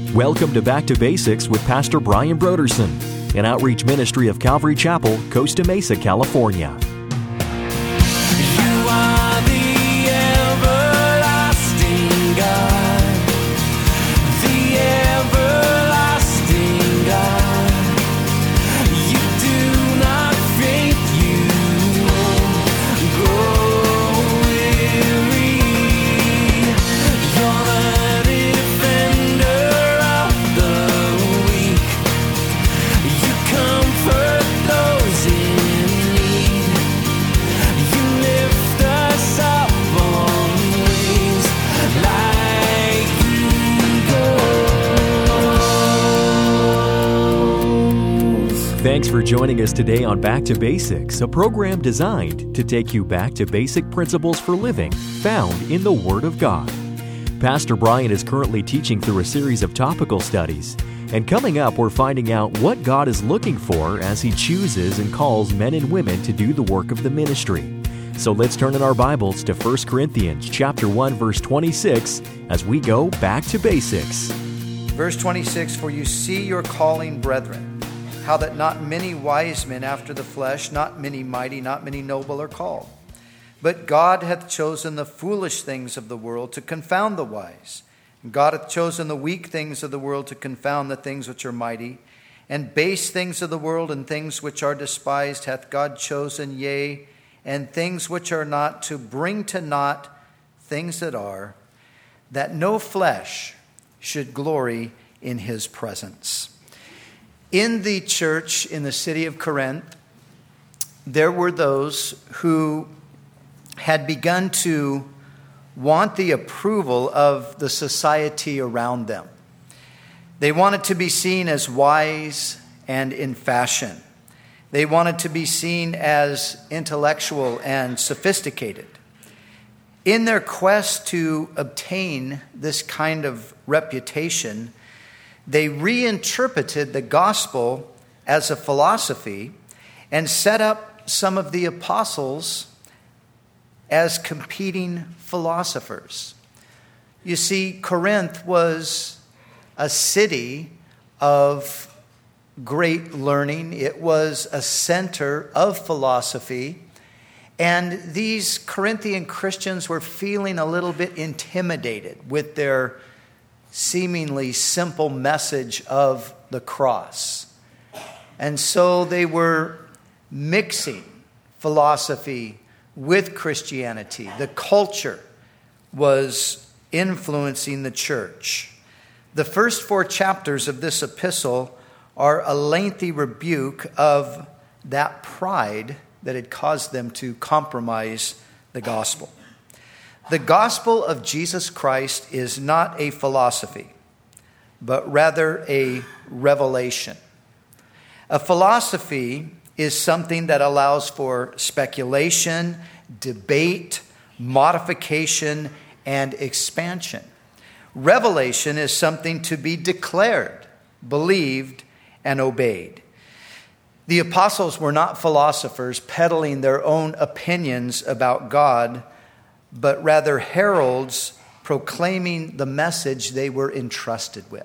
Welcome to Back to Basics with Pastor Brian Broderson, an outreach ministry of Calvary Chapel, Costa Mesa, California. You are the everlasting God, the everlasting God. You do not faint, you won't grow weary. You're the defender of the weak. You comfort those in need. You lift us up on wings like eagles. Thanks for joining us today on Back to Basics, a program designed to take you back to basic principles for living found in the Word of God. Pastor Brian is currently teaching through a series of topical studies, and coming up we're finding out what God is looking for as He chooses and calls men and women to do the work of the ministry. So let's turn in our Bibles to 1 Corinthians chapter 1, verse 26 as we go back to basics. Verse 26, for you see your calling, brethren, how that not many wise men after the flesh, not many mighty, not many noble are called. But God hath chosen the foolish things of the world to confound the wise. And God hath chosen the weak things of the world to confound the things which are mighty. And base things of the world and things which are despised hath God chosen, yea, and things which are not, to bring to naught things that are, that no flesh should glory in his presence. In the church in the city of Corinth, there were those who had begun to want the approval of the society around them. They wanted to be seen as wise and in fashion. They wanted to be seen as intellectual and sophisticated. In their quest to obtain this kind of reputation, they reinterpreted the gospel as a philosophy and set up some of the apostles as competing philosophers. You see, Corinth was a city of great learning. It was a center of philosophy. And these Corinthian Christians were feeling a little bit intimidated with their seemingly simple message of the cross. And so they were mixing philosophy with Christianity. The culture was influencing the church. The first 4 chapters of this epistle are a lengthy rebuke of that pride that had caused them to compromise the gospel. The gospel of Jesus Christ is not a philosophy, but rather a revelation. A philosophy is something that allows for speculation, debate, modification, and expansion. Revelation is something to be declared, believed, and obeyed. The apostles were not philosophers peddling their own opinions about God, but rather heralds proclaiming the message they were entrusted with.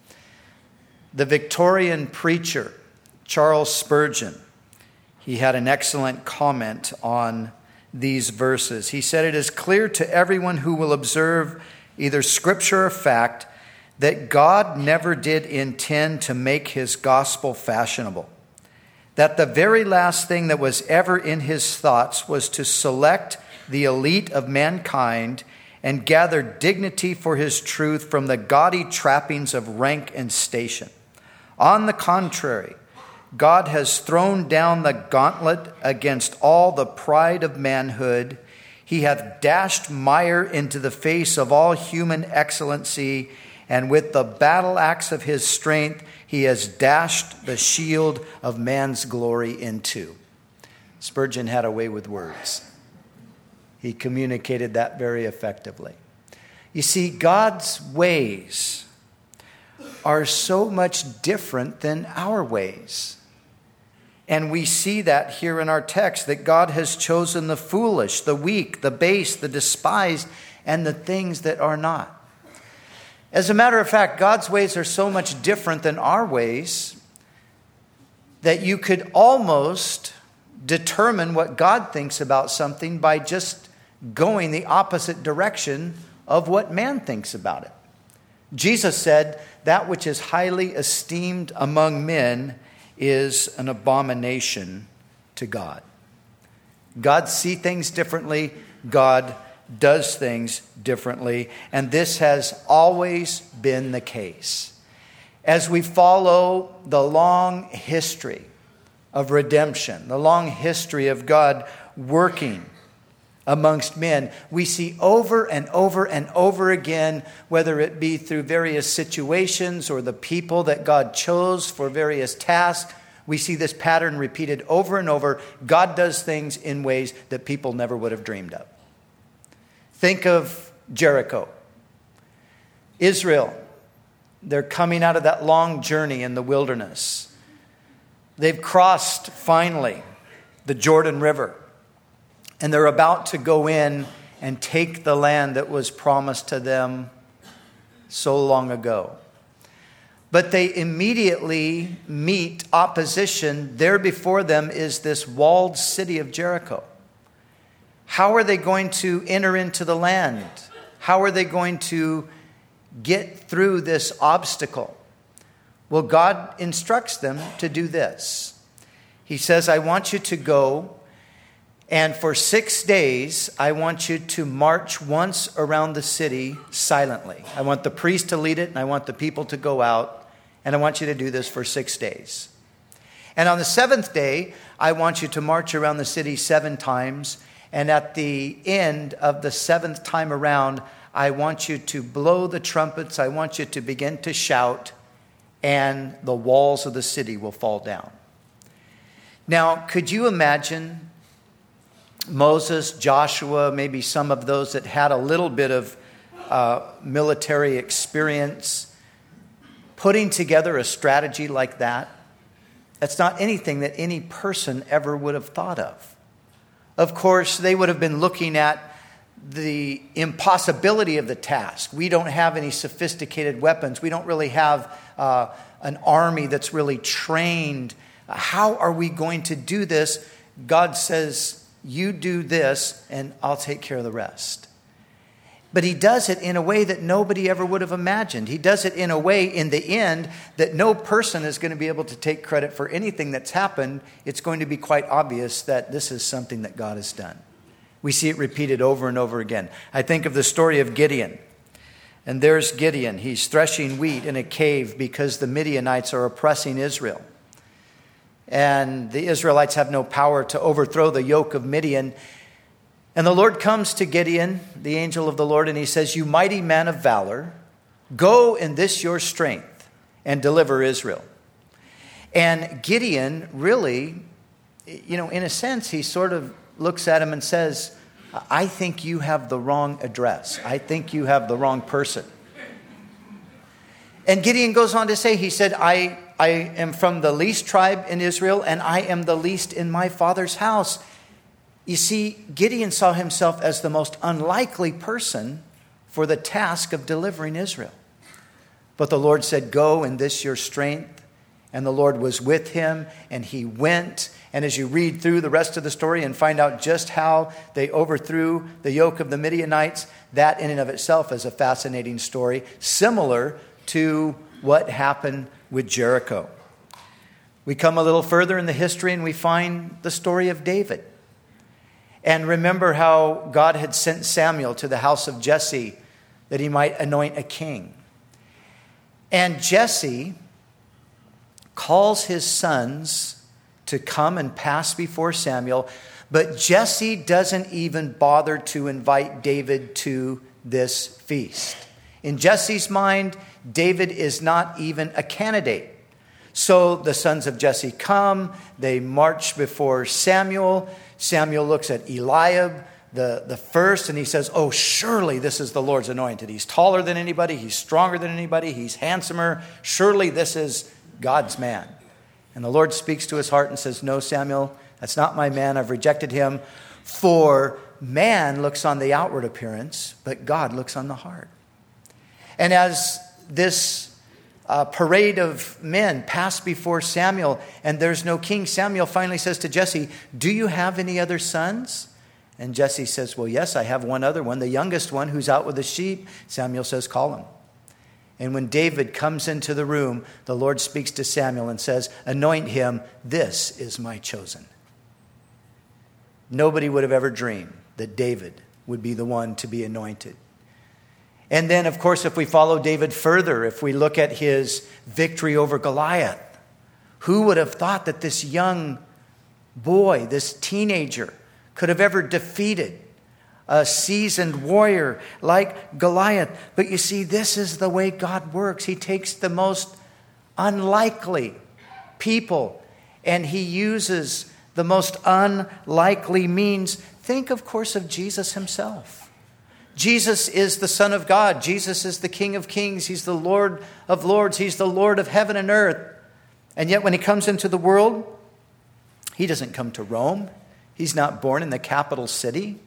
The Victorian preacher, Charles Spurgeon, he had an excellent comment on these verses. He said, it is clear to everyone who will observe either scripture or fact that God never did intend to make his gospel fashionable. That the very last thing that was ever in his thoughts was to select the elite of mankind and gather dignity for his truth from the gaudy trappings of rank and station. On the contrary, God has thrown down the gauntlet against all the pride of manhood. He hath dashed mire into the face of all human excellency, and with the battle axe of his strength, he has dashed the shield of man's glory in two. Spurgeon had a way with words. He communicated that very effectively. You see, God's ways are so much different than our ways. And we see that here in our text, that God has chosen the foolish, the weak, the base, the despised, and the things that are not. As a matter of fact, God's ways are so much different than our ways that you could almost determine what God thinks about something by just going the opposite direction of what man thinks about it. Jesus said, that which is highly esteemed among men is an abomination to God. God sees things differently. God does things differently. And this has always been the case. As we follow the long history of redemption, the long history of God working amongst men, we see over and over and over again, whether it be through various situations or the people that God chose for various tasks, we see this pattern repeated over and over. God does things in ways that people never would have dreamed of. Think of Jericho. Israel, they're coming out of that long journey in the wilderness. They've crossed, finally, the Jordan River. And they're about to go in and take the land that was promised to them so long ago. But they immediately meet opposition. There before them is this walled city of Jericho. How are they going to enter into the land? How are they going to get through this obstacle? Well, God instructs them to do this. He says, I want you to go, and for 6 days, I want you to march once around the city silently. I want the priest to lead it, and I want the people to go out, and I want you to do this for 6 days. And on the 7th day, I want you to march around the city 7 times, and at the end of the 7th time around, I want you to blow the trumpets, I want you to begin to shout, and the walls of the city will fall down. Now, could you imagine Moses, Joshua, maybe some of those that had a little bit of military experience, putting together a strategy like that? That's not anything that any person ever would have thought of. Of course, they would have been looking at the impossibility of the task. We don't have any sophisticated weapons. We don't really have an army that's really trained. How are we going to do this? God says, you do this and I'll take care of the rest. But he does it in a way that nobody ever would have imagined. He does it in a way, in the end, that no person is going to be able to take credit for anything that's happened. It's going to be quite obvious that this is something that God has done. We see it repeated over and over again. I think of the story of Gideon. And there's Gideon. He's threshing wheat in a cave because the Midianites are oppressing Israel. And the Israelites have no power to overthrow the yoke of Midian. And the Lord comes to Gideon, the angel of the Lord, and he says, you mighty man of valor, go in this your strength and deliver Israel. And Gideon really, in a sense, he sort of looks at him and says, I think you have the wrong address. I think you have the wrong person. And Gideon goes on to say, he said, I am from the least tribe in Israel, and I am the least in my father's house. You see, Gideon saw himself as the most unlikely person for the task of delivering Israel. But the Lord said, go in this your strength. And the Lord was with him, and he went. And as you read through the rest of the story and find out just how they overthrew the yoke of the Midianites, that in and of itself is a fascinating story, similar to what happened with Jericho. We come a little further in the history and we find the story of David. And remember how God had sent Samuel to the house of Jesse that he might anoint a king. And Jesse calls his sons to come and pass before Samuel, but Jesse doesn't even bother to invite David to this feast. In Jesse's mind, David is not even a candidate. So the sons of Jesse come, they march before Samuel. Samuel looks at Eliab, the first, and he says, oh, surely this is the Lord's anointed. He's taller than anybody. He's stronger than anybody. He's handsomer. Surely this is God's man. And the Lord speaks to his heart and says, no, Samuel, that's not my man. I've rejected him. For man looks on the outward appearance, but God looks on the heart. And as this parade of men pass before Samuel, and there's no king, Samuel finally says to Jesse, "Do you have any other sons?" And Jesse says, "Well, yes, I have one other one, the youngest one who's out with the sheep." Samuel says, "Call him." And when David comes into the room, the Lord speaks to Samuel and says, "Anoint him. This is my chosen." Nobody would have ever dreamed that David would be the one to be anointed. And then, of course, if we follow David further, if we look at his victory over Goliath, who would have thought that this young boy, this teenager, could have ever defeated a seasoned warrior like Goliath? But you see, this is the way God works. He takes the most unlikely people and he uses the most unlikely means. Think, of course, of Jesus himself. Jesus is the Son of God. Jesus is the King of Kings. He's the Lord of Lords. He's the Lord of heaven and earth. And yet when he comes into the world, he doesn't come to Rome. He's not born in the capital city.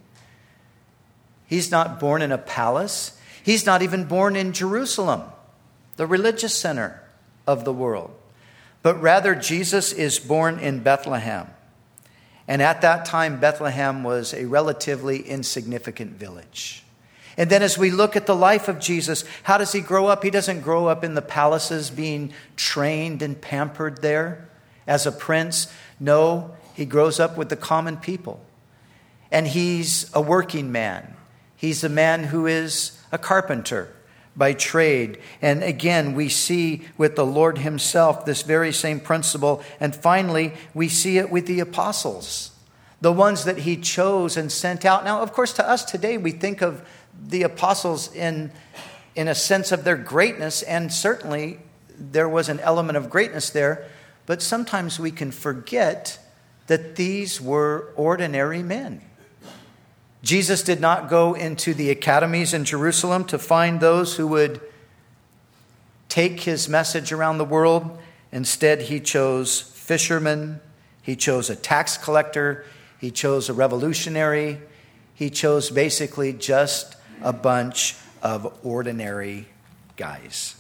He's not born in a palace. He's not even born in Jerusalem, the religious center of the world. But rather, Jesus is born in Bethlehem. And at that time, Bethlehem was a relatively insignificant village. And then as we look at the life of Jesus, how does he grow up? He doesn't grow up in the palaces being trained and pampered there as a prince. No, he grows up with the common people. And he's a working man. He's a man who is a carpenter by trade. And again, we see with the Lord himself this very same principle. And finally, we see it with the apostles, the ones that he chose and sent out. Now, of course, to us today, we think of the apostles in a sense of their greatness, and certainly there was an element of greatness there, but sometimes we can forget that these were ordinary men. Jesus did not go into the academies in Jerusalem to find those who would take his message around the world. Instead, he chose fishermen, he chose a tax collector, he chose a revolutionary, he chose basically just a bunch of ordinary guys.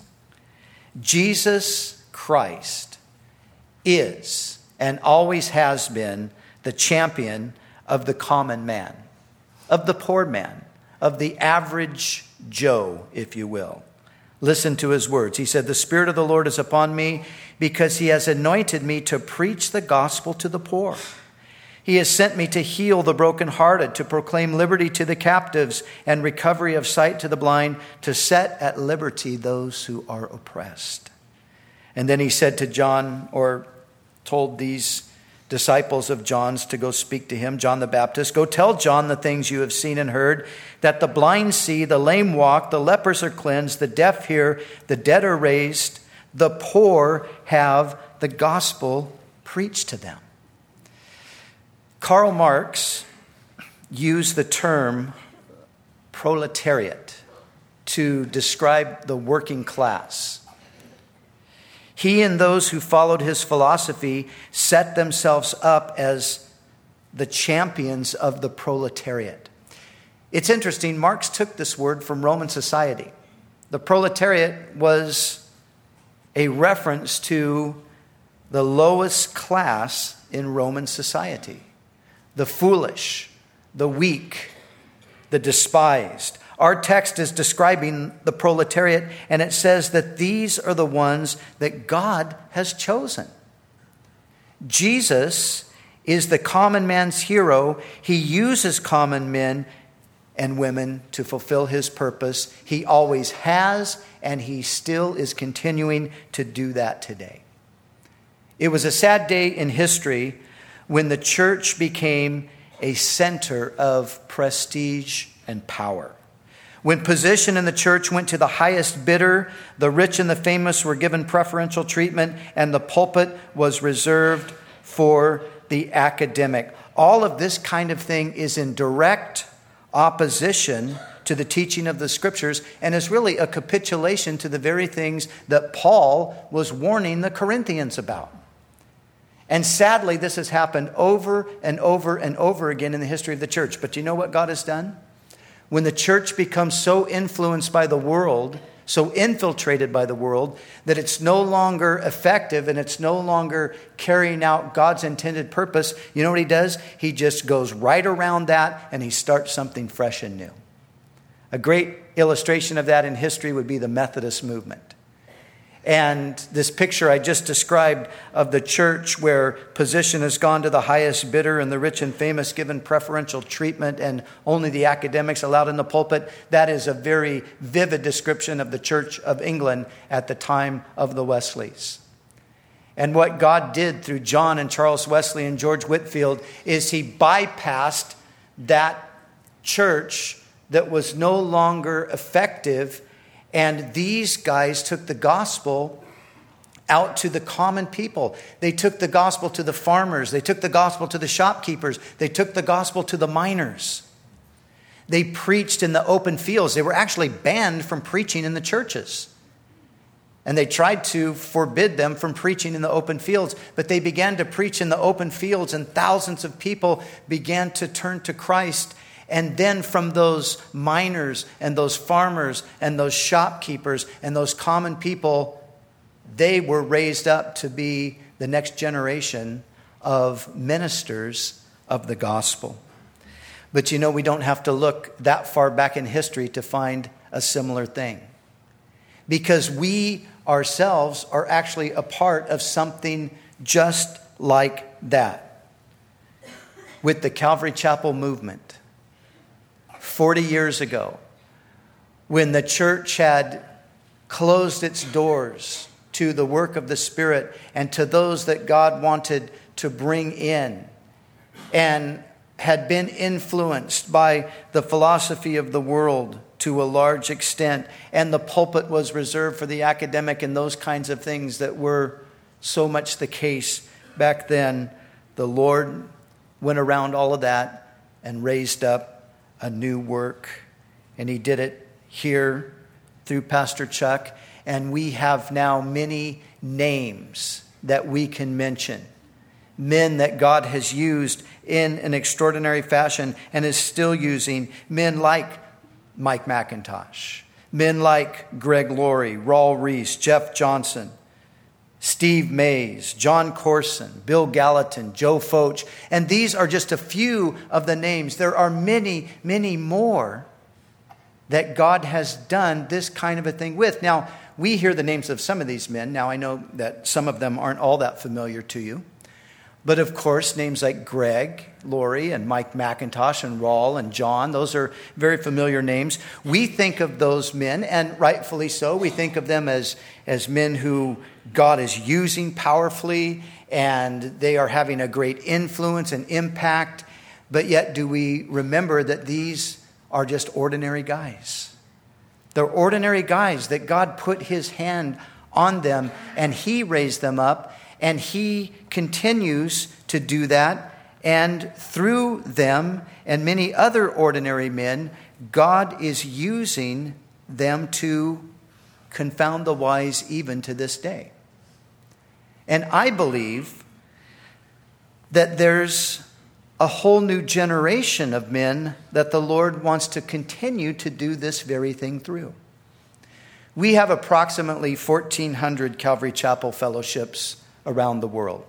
Jesus Christ is and always has been the champion of the common man, of the poor man, of the average Joe, if you will. Listen to his words. He said, "The Spirit of the Lord is upon me because he has anointed me to preach the gospel to the poor. He has sent me to heal the brokenhearted, to proclaim liberty to the captives and recovery of sight to the blind, to set at liberty those who are oppressed." And then he said to John, or told these disciples of John's to go speak to him, John the Baptist, "Go tell John the things you have seen and heard, that the blind see, the lame walk, the lepers are cleansed, the deaf hear, the dead are raised, the poor have the gospel preached to them." Karl Marx used the term proletariat to describe the working class. He and those who followed his philosophy set themselves up as the champions of the proletariat. It's interesting, Marx took this word from Roman society. The proletariat was a reference to the lowest class in Roman society. The foolish, the weak, the despised. Our text is describing the proletariat, and it says that these are the ones that God has chosen. Jesus is the common man's hero. He uses common men and women to fulfill his purpose. He always has, and he still is continuing to do that today. It was a sad day in history when the church became a center of prestige and power. When position in the church went to the highest bidder, the rich and the famous were given preferential treatment, and the pulpit was reserved for the academic. All of this kind of thing is in direct opposition to the teaching of the Scriptures, and is really a capitulation to the very things that Paul was warning the Corinthians about. And sadly, this has happened over and over and over again in the history of the church. But do you know what God has done? When the church becomes so influenced by the world so infiltrated by the world, that it's no longer effective and it's no longer carrying out God's intended purpose, you know what he does? He just goes right around that and he starts something fresh and new. A great illustration of that in history would be the Methodist movement. And this picture I just described of the church where position has gone to the highest bidder and the rich and famous given preferential treatment and only the academics allowed in the pulpit, that is a very vivid description of the Church of England at the time of the Wesleys. And what God did through John and Charles Wesley and George Whitefield is he bypassed that church that was no longer effective. And these guys took the gospel out to the common people. They took the gospel to the farmers. They took the gospel to the shopkeepers. They took the gospel to the miners. They preached in the open fields. They were actually banned from preaching in the churches. And they tried to forbid them from preaching in the open fields. But they began to preach in the open fields, and thousands of people began to turn to Christ. And then from those miners and those farmers and those shopkeepers and those common people, they were raised up to be the next generation of ministers of the gospel. But you know, we don't have to look that far back in history to find a similar thing. Because we ourselves are actually a part of something just like that. With the Calvary Chapel movement. 40 years ago, when the church had closed its doors to the work of the Spirit and to those that God wanted to bring in, and had been influenced by the philosophy of the world to a large extent, and the pulpit was reserved for the academic and those kinds of things that were so much the case back then, the Lord went around all of that and raised up a new work. And he did it here through Pastor Chuck. And we have now many names that we can mention. Men that God has used in an extraordinary fashion and is still using. Men like Mike McIntosh. Men like Greg Laurie, Raul Reese, Jeff Johnson, Steve Mays, John Corson, Bill Gallatin, Joe Foch. And these are just a few of the names. There are many, many more that God has done this kind of a thing with. Now, we hear the names of some of these men. Now, I know that some of them aren't all that familiar to you. But of course, names like Greg Laurie and Mike McIntosh and Raul and John, those are very familiar names. We think of those men, and rightfully so, we think of them as men who God is using powerfully, and they are having a great influence and impact. But yet, do we remember that these are just ordinary guys? They're ordinary guys that God put his hand on them, and he raised them up. And he continues to do that. And through them and many other ordinary men, God is using them to confound the wise even to this day. And I believe that there's a whole new generation of men that the Lord wants to continue to do this very thing through. We have approximately 1,400 Calvary Chapel fellowships around the world.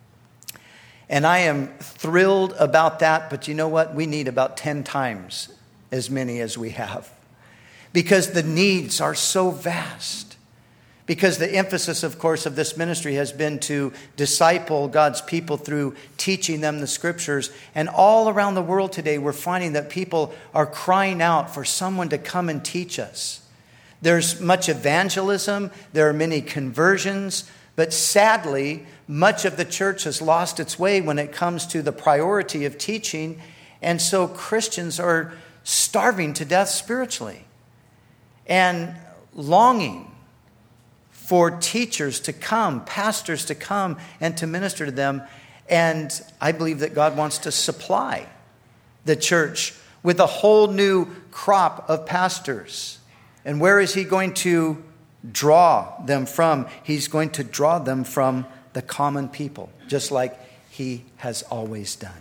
And I am thrilled about that, but you know what? We need about 10 times as many as we have. Because the needs are so vast. Because the emphasis, of course, of this ministry has been to disciple God's people through teaching them the scriptures. And all around the world today, we're finding that people are crying out for someone to come and teach us. There's much evangelism. There are many conversions. But sadly, much of the church has lost its way when it comes to the priority of teaching. And so Christians are starving to death spiritually and longing for teachers to come, pastors to come and to minister to them. And I believe that God wants to supply the church with a whole new crop of pastors. And where is he going to draw them from? He's going to draw them from the common people, just like he has always done.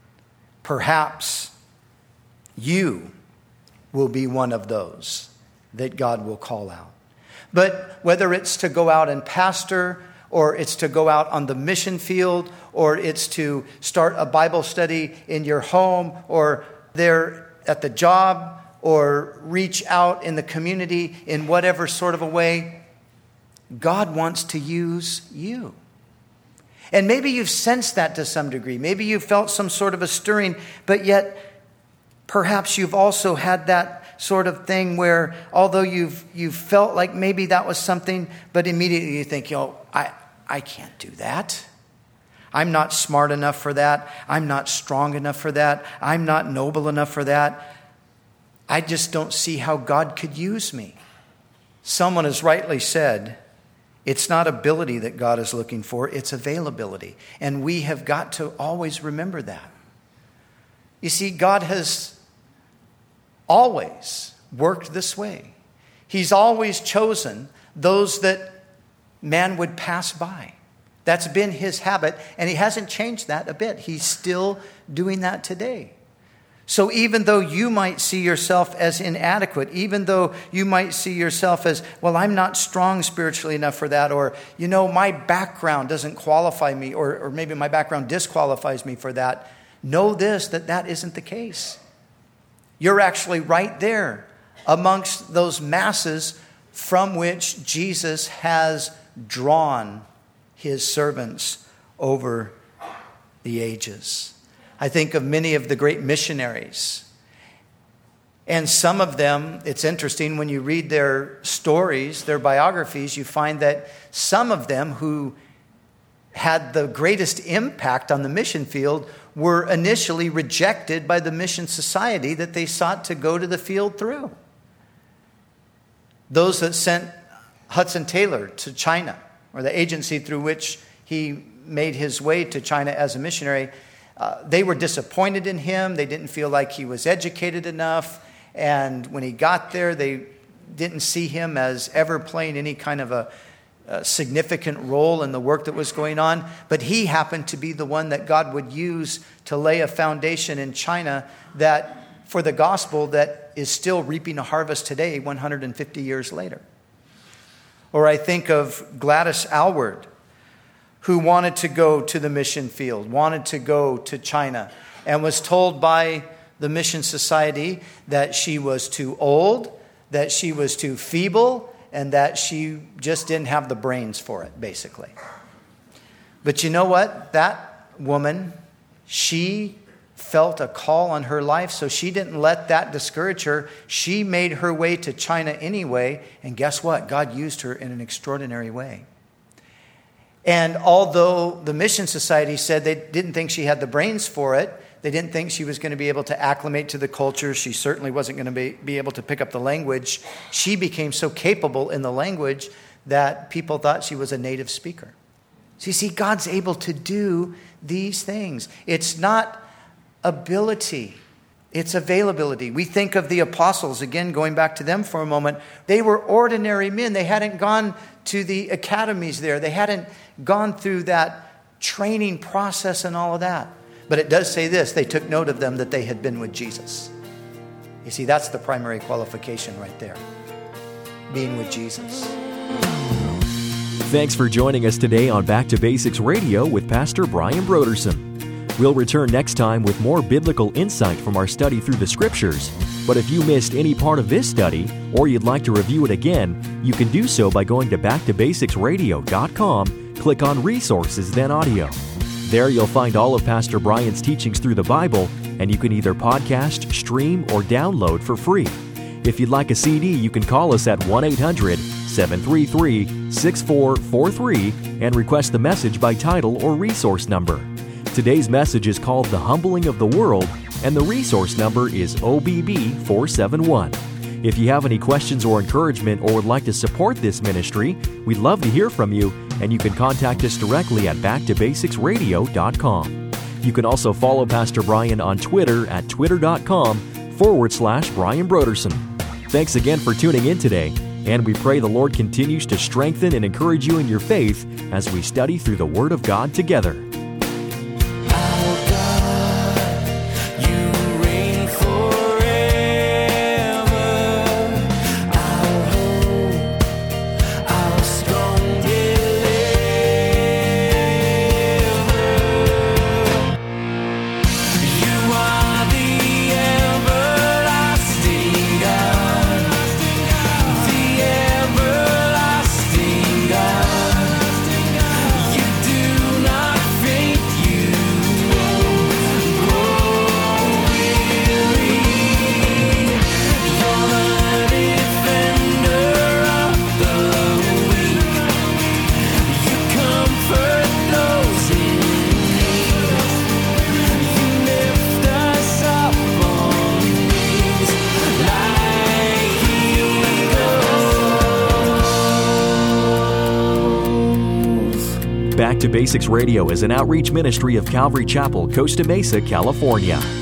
Perhaps you will be one of those that God will call out. But whether it's to go out and pastor, or it's to go out on the mission field, or it's to start a Bible study in your home, or there at the job, or reach out in the community in whatever sort of a way, God wants to use you. And maybe you've sensed that to some degree. Maybe you felt some sort of a stirring, but yet perhaps you've also had that sort of thing where although you've felt like maybe that was something, but immediately you think, I can't do that. I'm not smart enough for that. I'm not strong enough for that. I'm not noble enough for that. I just don't see how God could use me. Someone has rightly said, it's not ability that God is looking for, it's availability. And we have got to always remember that. You see, God has always worked this way. He's always chosen those that man would pass by. That's been his habit, and he hasn't changed that a bit. He's still doing that today. So even though you might see yourself as inadequate, even though you might see yourself as, well, I'm not strong spiritually enough for that, or, my background doesn't qualify me, or maybe my background disqualifies me for that, know this, that isn't the case. You're actually right there amongst those masses from which Jesus has drawn his servants over the ages. I think of many of the great missionaries. And some of them, it's interesting, when you read their stories, their biographies, you find that some of them who had the greatest impact on the mission field were initially rejected by the mission society that they sought to go to the field through. Those that sent Hudson Taylor to China, or the agency through which he made his way to China as a missionary, they were disappointed in him. They didn't feel like he was educated enough. And when he got there, they didn't see him as ever playing any kind of a significant role in the work that was going on. But he happened to be the one that God would use to lay a foundation in China that for the gospel that is still reaping a harvest today, 150 years later. Or I think of Gladys Aylward, who wanted to go to the mission field, wanted to go to China, and was told by the mission society that she was too old, that she was too feeble, and that she just didn't have the brains for it, basically. But you know what? That woman, she felt a call on her life, so she didn't let that discourage her. She made her way to China anyway, and guess what? God used her in an extraordinary way. And although the Mission Society said they didn't think she had the brains for it, they didn't think she was going to be able to acclimate to the culture, she certainly wasn't going to be able to pick up the language, she became so capable in the language that people thought she was a native speaker. So you see, God's able to do these things. It's not ability, it's availability. We think of the apostles, again, going back to them for a moment. They were ordinary men. They hadn't gone to the academies there. They hadn't gone through that training process and all of that. But it does say this, they took note of them that they had been with Jesus. You see, that's the primary qualification right there, being with Jesus. Thanks for joining us today on Back to Basics Radio with Pastor Brian Broderson. We'll return next time with more biblical insight from our study through the Scriptures. But if you missed any part of this study, or you'd like to review it again, you can do so by going to backtobasicsradio.com, click on Resources, then Audio. There you'll find all of Pastor Brian's teachings through the Bible, and you can either podcast, stream, or download for free. If you'd like a CD, you can call us at 1-800-733-6443 and request the message by title or resource number. Today's message is called The Humbling of the World, and the resource number is OBB 471. If you have any questions or encouragement or would like to support this ministry, we'd love to hear from you, and you can contact us directly at backtobasicsradio.com. You can also follow Pastor Brian on Twitter at twitter.com/Brian Broderson. Thanks again for tuning in today, and we pray the Lord continues to strengthen and encourage you in your faith as we study through the Word of God together. You reign forever. Our Back to Basics Radio is an outreach ministry of Calvary Chapel, Costa Mesa, California.